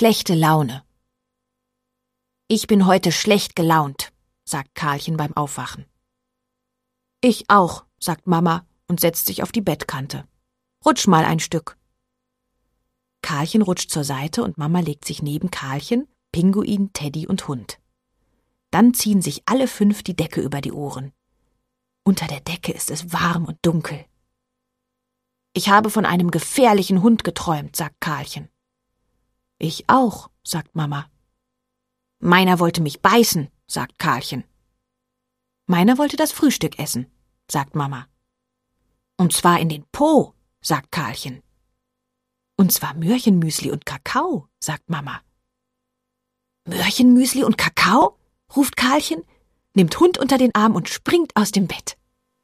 schlechte Laune. Ich bin heute schlecht gelaunt, sagt Karlchen beim Aufwachen. Ich auch, sagt Mama und setzt sich auf die Bettkante. Rutsch mal ein Stück. Karlchen rutscht zur Seite und Mama legt sich neben Karlchen, Pinguin, Teddy und Hund. Dann ziehen sich alle 5 die Decke über die Ohren. Unter der Decke ist es warm und dunkel. Ich habe von einem gefährlichen Hund geträumt, sagt Karlchen. Ich auch, sagt Mama. Meiner wollte mich beißen, sagt Karlchen. Meiner wollte das Frühstück essen, sagt Mama. Und zwar in den Po, sagt Karlchen. Und zwar Möhrchenmüsli und Kakao, sagt Mama. Möhrchenmüsli und Kakao? Ruft Karlchen, nimmt Hund unter den Arm und springt aus dem Bett.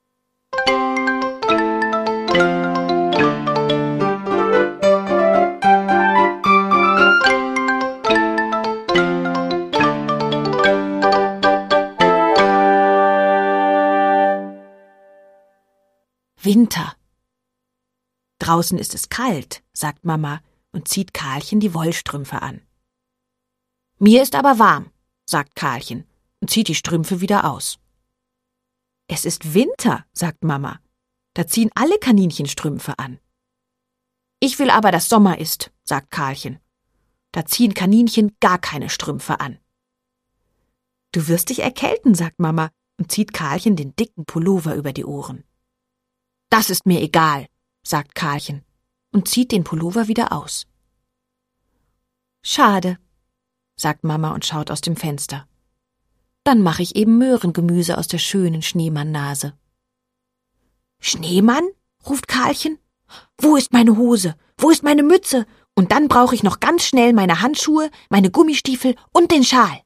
Winter. Draußen ist es kalt, sagt Mama und zieht Karlchen die Wollstrümpfe an. Mir ist aber warm, sagt Karlchen und zieht die Strümpfe wieder aus. Es ist Winter, sagt Mama. Da ziehen alle Kaninchen Strümpfe an. Ich will aber, dass Sommer ist, sagt Karlchen. Da ziehen Kaninchen gar keine Strümpfe an. Du wirst dich erkälten, sagt Mama und zieht Karlchen den dicken Pullover über die Ohren. Das ist mir egal, sagt Karlchen und zieht den Pullover wieder aus. Schade, sagt Mama und schaut aus dem Fenster. Dann mache ich eben Möhrengemüse aus der schönen Schneemann-Nase. Schneemann? Ruft Karlchen. Wo ist meine Hose? Wo ist meine Mütze? Und dann brauche ich noch ganz schnell meine Handschuhe, meine Gummistiefel und den Schal.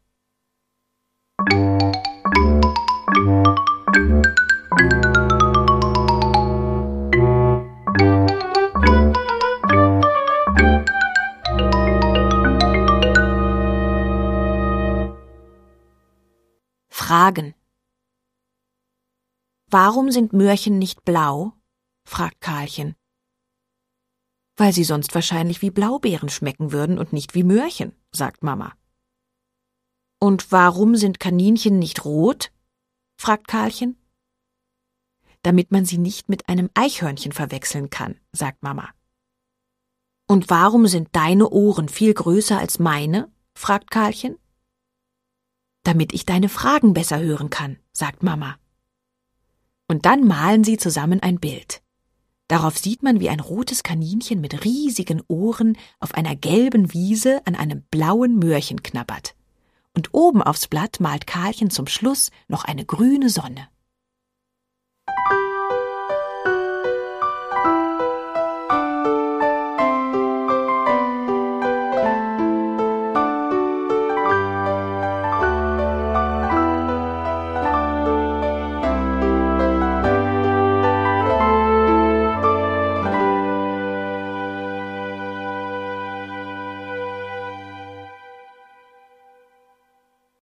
Fragen. Warum sind Möhrchen nicht blau? Fragt Karlchen. Weil sie sonst wahrscheinlich wie Blaubeeren schmecken würden und nicht wie Möhrchen, sagt Mama. Und warum sind Kaninchen nicht rot? Fragt Karlchen. Damit man sie nicht mit einem Eichhörnchen verwechseln kann, sagt Mama. Und warum sind deine Ohren viel größer als meine? Fragt Karlchen. Damit ich deine Fragen besser hören kann, sagt Mama. Und dann malen sie zusammen ein Bild. Darauf sieht man, wie ein rotes Kaninchen mit riesigen Ohren auf einer gelben Wiese an einem blauen Möhrchen knabbert. Und oben aufs Blatt malt Karlchen zum Schluss noch eine grüne Sonne.